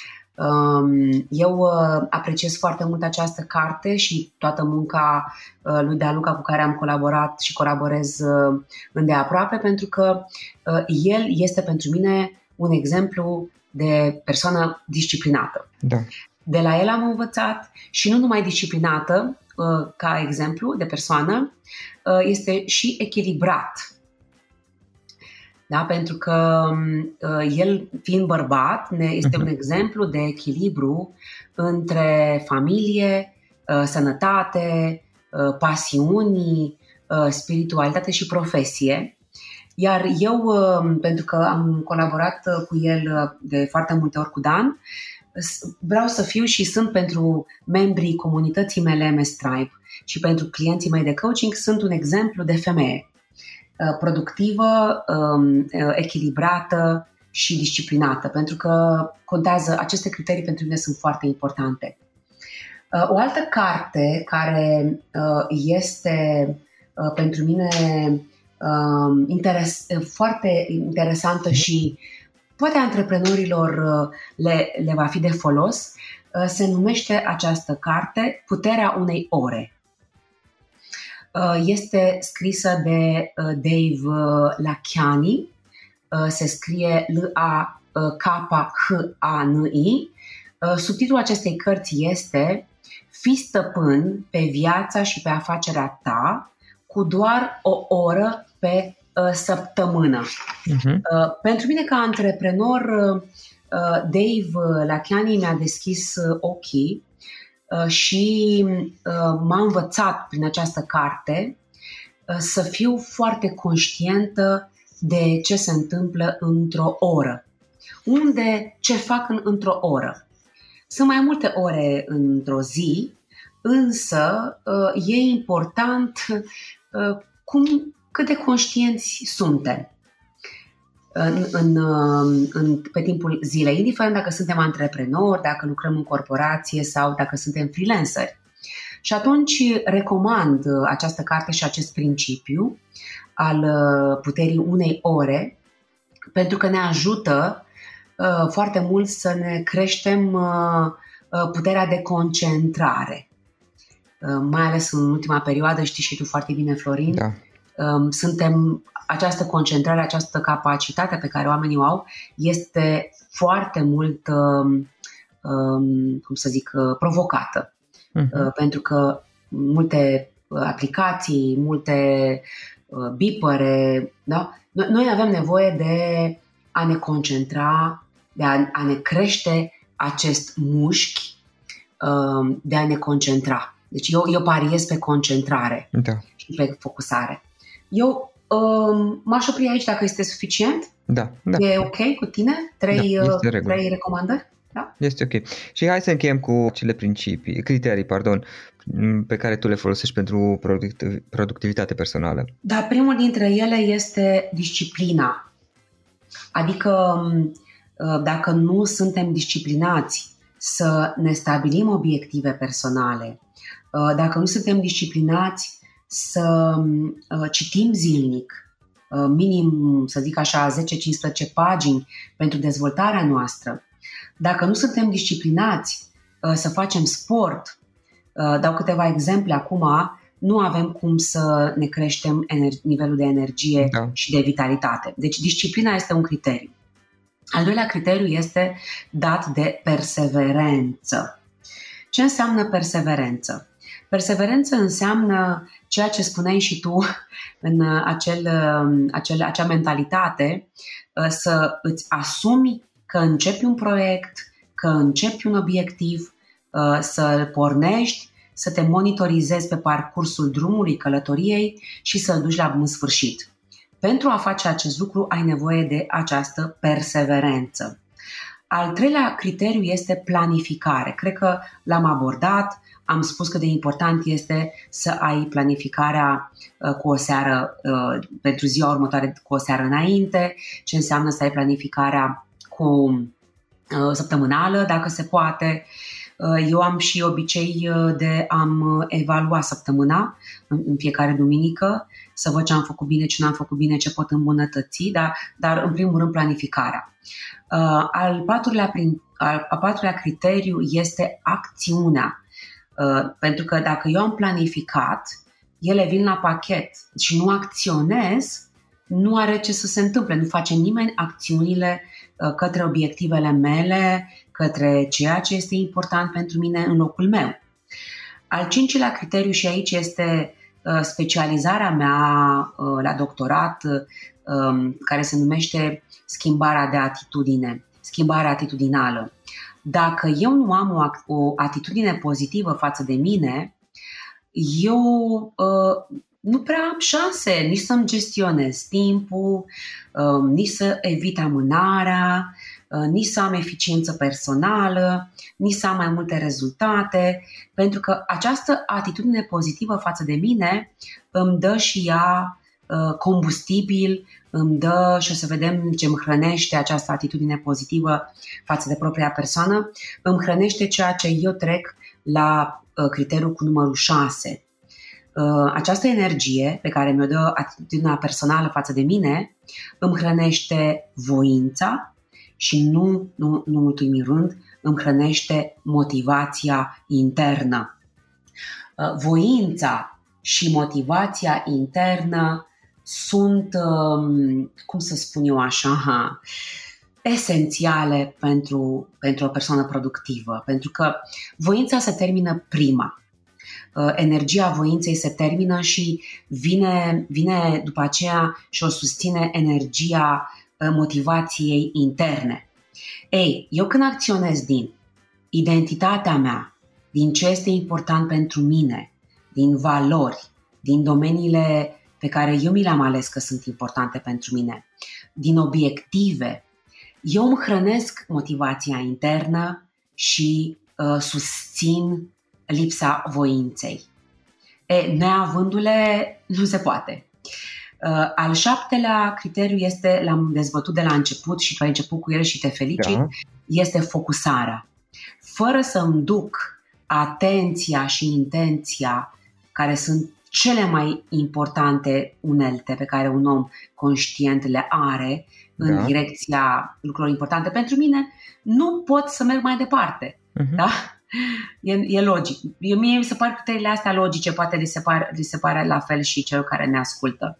Eu apreciez foarte mult această carte și toată munca lui Dan Luca cu care am colaborat și colaborez îndeaproape, pentru că el este pentru mine un exemplu de persoană disciplinată. Da. De la el am învățat și nu numai disciplinată ca exemplu de persoană, este și echilibrat. Da, pentru că uh, el, fiind bărbat, ne, este uh-huh. un exemplu de echilibru între familie, uh, sănătate, uh, pasiuni, uh, spiritualitate și profesie. Iar eu, uh, pentru că am colaborat uh, cu el uh, de foarte multe ori cu Dan, uh, vreau să fiu și sunt pentru membrii comunității mele M S Tribe și pentru clienții mei de coaching, sunt un exemplu de femeie productivă, echilibrată și disciplinată, pentru că contează, aceste criterii pentru mine sunt foarte importante. O altă carte care este pentru mine interes, foarte interesantă și poate antreprenorilor le, le va fi de folos, se numește această carte Puterea unei ore. Este scrisă de Dave Lachiani, se scrie L A K H A N I. Subtitlul acestei cărți este Fii stăpân pe viața și pe afacerea ta cu doar o oră pe săptămână. Uh-huh. Pentru mine ca antreprenor, Dave Lachiani mi-a deschis ochii și m-a învățat prin această carte să fiu foarte conștientă de ce se întâmplă într-o oră. Unde, ce fac în, într-o oră. Sunt mai multe ore într-o zi, însă e important cum, cât de conștienți suntem în, în, în, pe timpul zilei, indiferent dacă suntem antreprenori, dacă lucrăm în corporație sau dacă suntem freelanceri. Și atunci recomand această carte și acest principiu al puterii unei ore, pentru că ne ajută uh, foarte mult să ne creștem uh, puterea de concentrare. Uh, mai ales în ultima perioadă, știi și tu foarte bine, Florin, da. uh, suntem, această concentrare, această capacitate pe care oamenii o au este foarte mult, uh, uh, cum să zic, uh, provocată. Uh-huh. Uh, pentru că multe aplicații, multe uh, bipere, da? Noi avem nevoie de a ne concentra, de a, a ne crește acest mușchi, uh, de a ne concentra. Deci eu, eu pariez pe concentrare, da, și pe focusare. Eu uh, m-aș opri aici dacă este suficient. Da, da. E ok cu tine? Trei, da, uh, trei recomandări? Da? Este ok. Și hai să încheiem cu cele principii, criterii, pardon, pe care tu le folosești pentru productivitate personală. Da, primul dintre ele este disciplina. Adică dacă nu suntem disciplinați să ne stabilim obiective personale, dacă nu suntem disciplinați să citim zilnic, minim, să zic așa, zece cincisprezece pagini pentru dezvoltarea noastră, dacă nu suntem disciplinați uh, să facem sport, uh, dau câteva exemple acum, nu avem cum să ne creștem ener- nivelul de energie, da, și de vitalitate. Deci disciplina este un criteriu. Al doilea criteriu este dat de perseverență. Ce înseamnă perseverență? Perseverență înseamnă ceea ce spuneai și tu în acel, acel, acea mentalitate, uh, să îți asumi că începi un proiect, că începi un obiectiv, să-l pornești, să te monitorizezi pe parcursul drumului călătoriei și să-l duci la bun sfârșit. Pentru a face acest lucru ai nevoie de această perseverență. Al treilea criteriu este planificare. Cred că l-am abordat, am spus cât de important este să ai planificarea uh, cu o seară uh, pentru ziua următoare cu o seară înainte, ce înseamnă să ai planificarea cu uh, săptămânală, dacă se poate. Uh, eu am și obicei de a-mi evalua săptămâna în, în fiecare duminică, să văd ce am făcut bine, ce n-am făcut bine, ce pot îmbunătăți, dar, dar în primul rând planificarea. Uh, al, patrulea, al, al patrulea criteriu este acțiunea. Uh, pentru că dacă eu am planificat, ele vin la pachet și nu acționez, nu are ce să se întâmple. Nu face nimeni acțiunile uh, către obiectivele mele, către ceea ce este important pentru mine în locul meu. Al cincilea criteriu, și aici este uh, specializarea mea uh, la doctorat, uh, care se numește schimbarea de atitudine, schimbarea atitudinală. Dacă eu nu am o, o atitudine pozitivă față de mine, eu uh, nu prea am șanse nici să-mi gestionez timpul, uh, nici să evit amânarea, uh, nici să am eficiență personală, nici să am mai multe rezultate, pentru că această atitudine pozitivă față de mine îmi dă și ea uh, combustibil, îmi dă, și o să vedem ce îmi hrănește această atitudine pozitivă față de propria persoană, îmi hrănește ceea ce eu trec la uh, criteriul cu numărul șase. Uh, această energie pe care mi-o dă atitudinea personală față de mine îmi hrănește voința și nu, nu, nu în ultimul rând, îmi hrănește motivația internă. Uh, voința și motivația internă sunt, cum să spun eu așa, esențiale pentru, pentru o persoană productivă, pentru că voința se termină prima. Energia voinței se termină și vine, vine după aceea și o susține energia motivației interne. Ei, eu când acționez din identitatea mea, din ce este important pentru mine, din valori, din domeniile pe care eu mi le-am ales că sunt importante pentru mine, din obiective, eu îmi hrănesc motivația internă și uh, susțin lipsa voinței. E, neavându-le, nu se poate. Uh, al șaptelea criteriu este, l-am dezbătut de la început și tu ai început cu el și te felicit, da. Este focusarea. Fără să îmi duc atenția și intenția, care sunt cele mai importante unelte pe care un om conștient le are în da. Direcția lucrurilor importante pentru mine, nu pot să merg mai departe. Uh-huh. Da? E, e logic. Eu, mie mi se par criteriile astea logice, poate li se, par, li se pare la fel și celor care ne ascultă.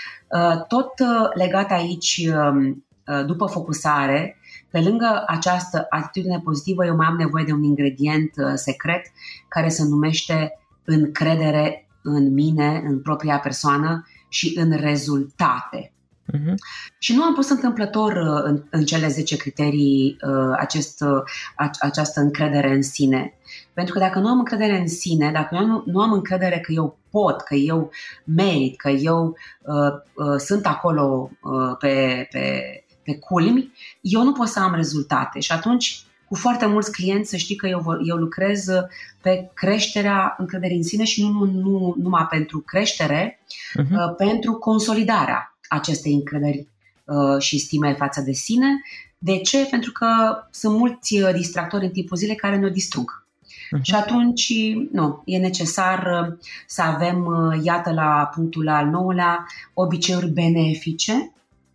Tot legat aici, după focusare, pe lângă această atitudine pozitivă, eu mai am nevoie de un ingredient secret care se numește încredere în mine, în propria persoană și în rezultate. Uh-huh. Și nu am pus întâmplător în, în cele zece criterii acest, această încredere în sine. Pentru că dacă nu am încredere în sine, dacă eu nu, nu am încredere că eu pot, că eu merit, că eu uh, uh, sunt acolo uh, pe, pe, pe culmi, eu nu pot să am rezultate. Și atunci, cu foarte mulți clienți, să știi că eu, eu lucrez pe creșterea încrederii în sine și nu, nu, nu numai pentru creștere, uh-huh. uh, pentru consolidarea acestei încrederi uh, și stime față de sine. De ce? Pentru că sunt mulți distractori în timpul zilei care ne-o distrug. Uh-huh. Și atunci, nu, e necesar să avem, iată la punctul al nouălea, obiceiuri benefice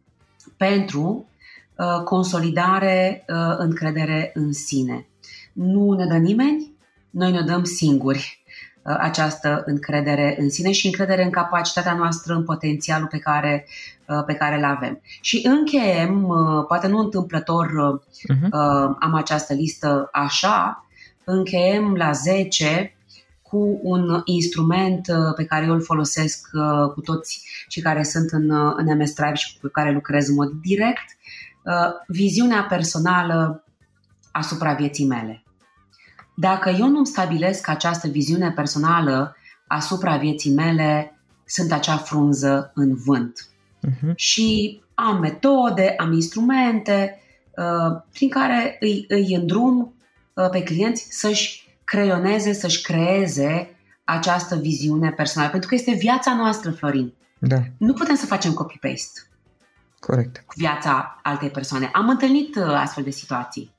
pentru uh, consolidare, uh, încredere în sine. Nu ne dă nimeni, noi ne dăm singuri uh, această încredere în sine și încredere în capacitatea noastră, în potențialul pe care, uh, pe care îl avem. Și încheiem, uh, poate nu întâmplător uh-huh. uh, am această listă așa, încheiem la zece cu un instrument pe care eu îl folosesc cu toți cei care sunt în, în M S Tribe și cu care lucrez în mod direct, viziunea personală asupra vieții mele. Dacă eu nu-mi stabilesc această viziune personală asupra vieții mele, sunt acea frunză în vânt. Uh-huh. Și am metode, am instrumente uh, prin care îi, îi îndrum uh, pe clienți să-și creioneze, să-și creeze această viziune personală. Pentru că este viața noastră, Florin. Da. Nu putem să facem copy-paste. Corect. Cu viața altei persoane. Am întâlnit uh, astfel de situații.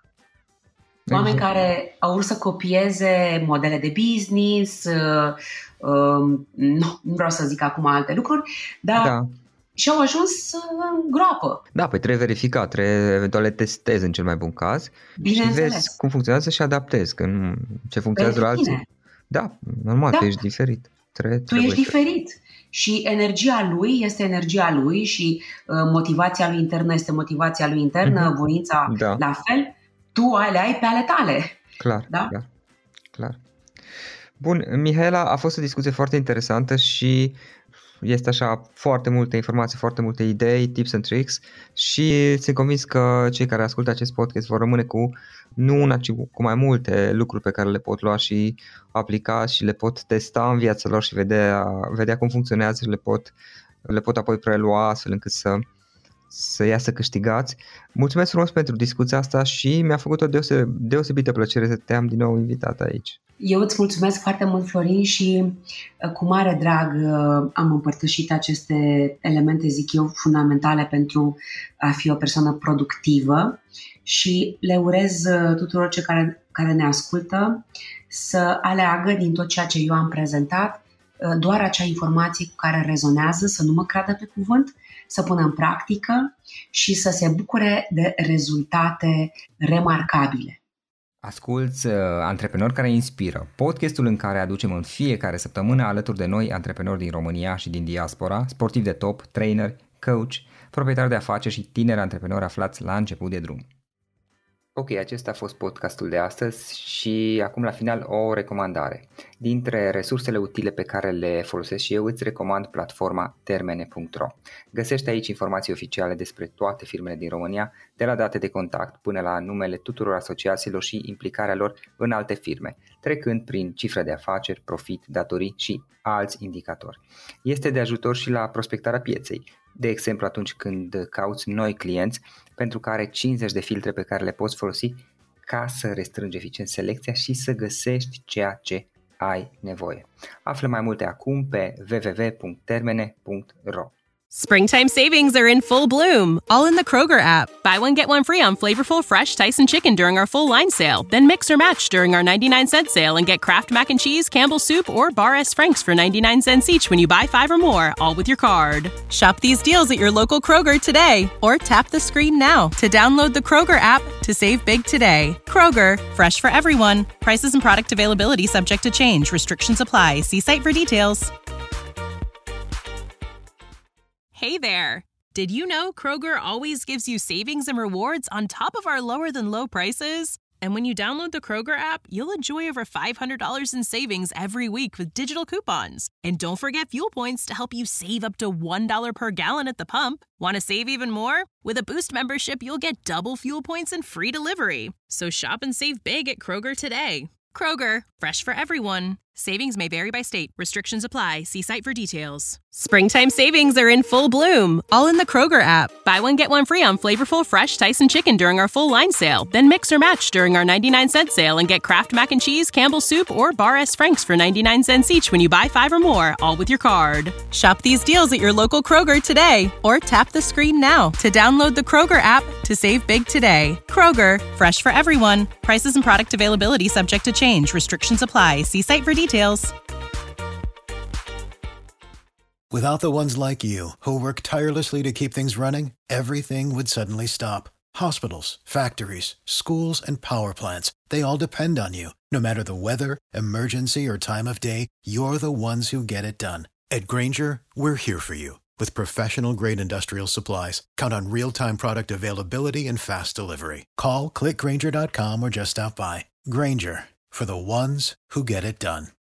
Oameni exact. Care au vrut să copieze modele de business, uh, uh, nu, nu vreau să zic acum alte lucruri, dar da. Și au ajuns în groapă. Da, păi trebuie verificat, trebuie eventual le testezi în cel mai bun caz și vezi cum funcționează și adaptezi, că nu, ce funcționează la alții. Da, normal, da. Tu ești diferit. Trebuie, tu ești diferit. Și energia lui este energia lui și uh, motivația lui internă este motivația lui internă, mm-hmm. voința da. La fel. Tu le ai pe ale tale. Clar, da? clar, clar. Bun, Mihaela, a fost o discuție foarte interesantă și este așa foarte multe informații, foarte multe idei, tips and tricks și sunt convins că cei care ascultă acest podcast vor rămâne cu nu una, ci cu mai multe lucruri pe care le pot lua și aplica și le pot testa în viața lor și vedea, vedea cum funcționează și le pot, le pot apoi prelua astfel încât să să iasă câștigați. Mulțumesc frumos pentru discuția asta și mi-a făcut o deose- deosebită plăcere să te am din nou invitat aici. Eu îți mulțumesc foarte mult, Florin, și cu mare drag am împărtășit aceste elemente, zic eu, fundamentale pentru a fi o persoană productivă și le urez tuturor cei care, care ne ascultă să aleagă din tot ceea ce eu am prezentat doar acea informație cu care rezonează, să nu mă creadă pe cuvânt, să pună în practică și să se bucure de rezultate remarcabile. Asculți uh, Antreprenori care inspiră, podcastul în care aducem în fiecare săptămână alături de noi antreprenori din România și din diaspora, sportivi de top, trainer, coach, proprietari de afaceri și tineri antreprenori aflați la început de drum. Ok, acesta a fost podcastul de astăzi și acum la final o recomandare. Dintre resursele utile pe care le folosesc și eu îți recomand platforma termene punct ro. Găsești aici informații oficiale despre toate firmele din România, de la date de contact până la numele tuturor asociațiilor și implicarea lor în alte firme, trecând prin cifre de afaceri, profit, datorii și alți indicatori. Este de ajutor și la prospectarea pieței, de exemplu atunci când cauți noi clienți, pentru care cincizeci de filtre pe care le poți folosi ca să restrângi eficient selecția și să găsești ceea ce ai nevoie. Află mai multe acum pe w w w punct termene punct ro. Springtime savings are in full bloom, all in the Kroger app. Buy one, get one free on flavorful, fresh Tyson chicken during our full line sale. Then mix or match during our ninety-nine cent sale and get Kraft Mac and Cheese, Campbell's Soup, or Bar S. Franks for ninety-nine cents each when you buy five or more, all with your card. Shop these deals at your local Kroger today, or tap the screen now to download the Kroger app to save big today. Kroger, fresh for everyone. Prices and product availability subject to change. Restrictions apply. See site for details. Hey there! Did you know Kroger always gives you savings and rewards on top of our lower-than-low prices? And when you download the Kroger app, you'll enjoy over five hundred dollars in savings every week with digital coupons. And don't forget fuel points to help you save up to one dollar per gallon at the pump. Want to save even more? With a Boost membership, you'll get double fuel points and free delivery. So shop and save big at Kroger today. Kroger, fresh for everyone. Savings may vary by state. Restrictions apply. See site for details. Springtime savings are in full bloom, all in the Kroger app. Buy one, get one free on flavorful, fresh Tyson chicken during our full line sale. Then mix or match during our ninety-nine cent sale and get Kraft Mac and Cheese, Campbell's Soup, or Bar S. Franks for ninety-nine cents each when you buy five or more, all with your card. Shop these deals at your local Kroger today, or tap the screen now to download the Kroger app to save big today. Kroger, fresh for everyone. Prices and product availability subject to change. Restrictions apply. See site for details. Without the ones like you, who work tirelessly to keep things running, everything would suddenly stop. Hospitals, factories, schools, and power plants, they all depend on you. No matter the weather, emergency, or time of day, you're the ones who get it done. At Grainger, we're here for you. With professional-grade industrial supplies, count on real-time product availability and fast delivery. Call, click Grainger dot com, or just stop by. Grainger, for the ones who get it done.